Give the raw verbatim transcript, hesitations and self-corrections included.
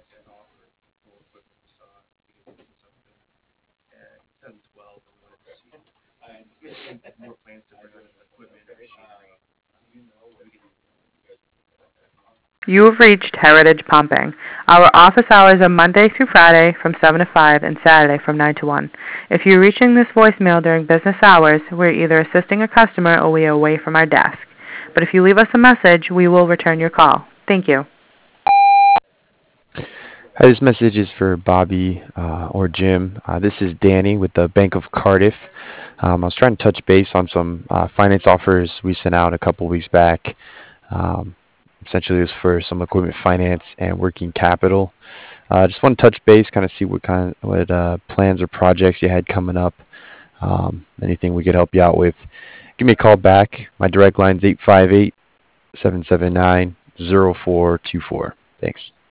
You have reached Heritage Pumping. Our office hours are Monday through Friday from seven to five and Saturday from nine to one. If you're reaching this voicemail during business hours, we're either assisting a customer or we are away from our desk. But if you leave us a message, we will return your call. Thank you. Hi, this message is for Bobby uh, or Jim. Uh, this is Danny with the Bank of Cardiff. Um, I was trying to touch base on some uh, finance offers we sent out a couple weeks back. Um, essentially, it was for some equipment finance and working capital. I uh, just want to touch base, kind of see what kind, what uh, plans or projects you had coming up. Um, anything we could help you out with. Give me a call back. My direct line is eight five eight, seven seven nine, zero four two four. Thanks.